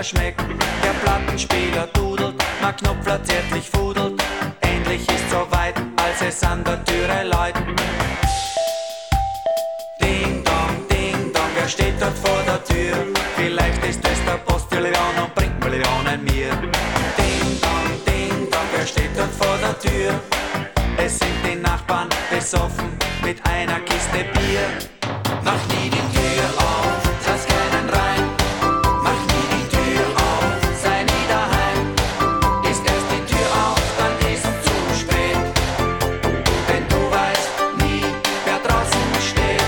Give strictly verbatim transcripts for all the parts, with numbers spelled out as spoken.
besser schmeckt. Der Plattenspieler dudelt, mein Knopfler zärtlich fudelt. Endlich ist soweit, als es an der Türe läutet. Ding dong, ding dong, wer steht dort vor der Tür? Vielleicht ist es der Postillion und bringt Millionen mir. Ding dong, ding dong, wer steht dort vor der Tür? Es sind die Nachbarn besoffen mit einer Kiste Bier. Mach nie die Tür auf, lass keinen rein. Mach nie die Tür auf, sei nie daheim. Ist erst die Tür auf, dann ist zu spät. Denn du weißt nie, wer draußen steht.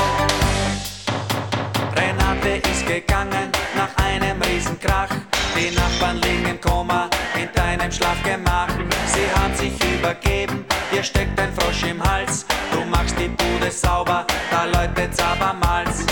Renate ist gegangen nach einem Riesenkrach. Die Nachbarn liegen im Koma in deinem Schlafgemach. Sie haben sich übergeben, dir steckt ein Frosch im Hals. Du machst die Bude sauber, da läutet's abermals.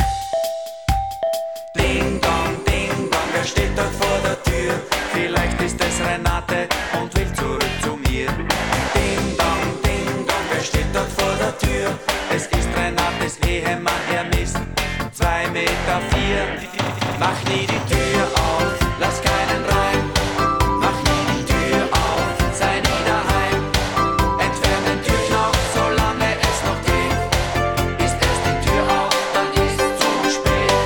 Ding dong, ding dong, wer steht dort vor der Tür? Vielleicht ist es Renate und will zurück zu mir. Ding dong, ding dong, wer steht dort vor der Tür? Es ist Renates Ehemann, er misst zwei Meter vier. Mach nie die Tür auf, lass keinen rein. Mach nie die Tür auf, sei nie daheim. Entfern den Türknopf, solange es noch geht. Ist erst die Tür auf, dann ist zu spät.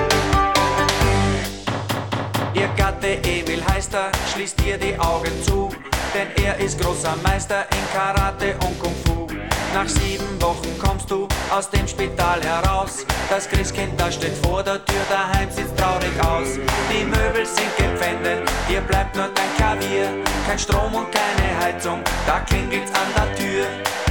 Ihr Gatte Emil heißt er, schließt ihr die Augen zu, denn er ist großer Meister in Karate und Kung Fu. Nach sieben Wochen kommst du aus dem Spital heraus. Das Christkind, das steht vor der Tür, daheim sieht's traurig aus. Die Möbel sind gepfändet, dir bleibt nur dein Klavier. Kein Strom und keine Heizung, da klingelt's an der Tür.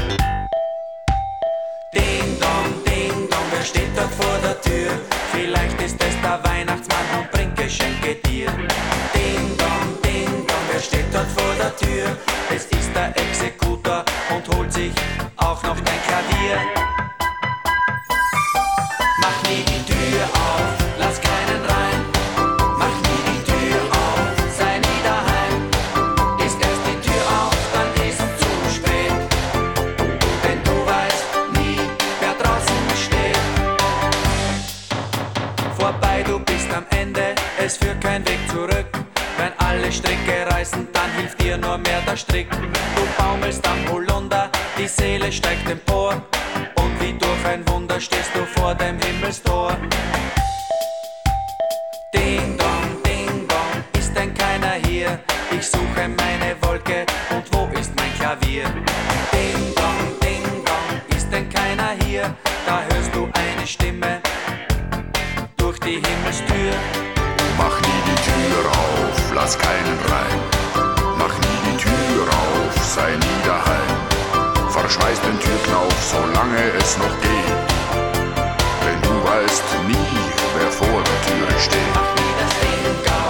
Ding dong, ding dong, wer steht dort vor der Tür? Vielleicht ist es der Weihnachtsmann und bringt Geschenke dir. Ding dong, ding dong, wer steht dort vor der Tür? Es ist der Exekutor und holt sich auch noch dein Klavier. Mach nie die Tür auf, lass keinen rein. Mach nie die Tür auf, sei nie daheim. Ist erst die Tür auf, dann ist zu spät. Denn du weißt nie, wer draußen steht. Vorbei, du bist am Ende, es führt kein Weg zurück. Wenn alle Stricke reißen, dann hilft dir nur mehr der Strick. Du baumelst am Holunder, die Seele steigt empor. Und wie durch ein Wunder stehst du vor dem Himmelstor. Ding dong, ding dong, ist denn keiner hier? Ich suche meine Wolke und wo ist mein Klavier? Ding dong, ding dong, ist denn keiner hier? Da hörst du eine Stimme durch die Himmelstür. Mach nie die Tür auf, lass keinen rein. Mach nie die Tür auf, sei nie daheim. Verschweiß den Türknauf, solange es noch geht. Denn du weißt nie, wer vor der Türe steht. Mach nie das Ding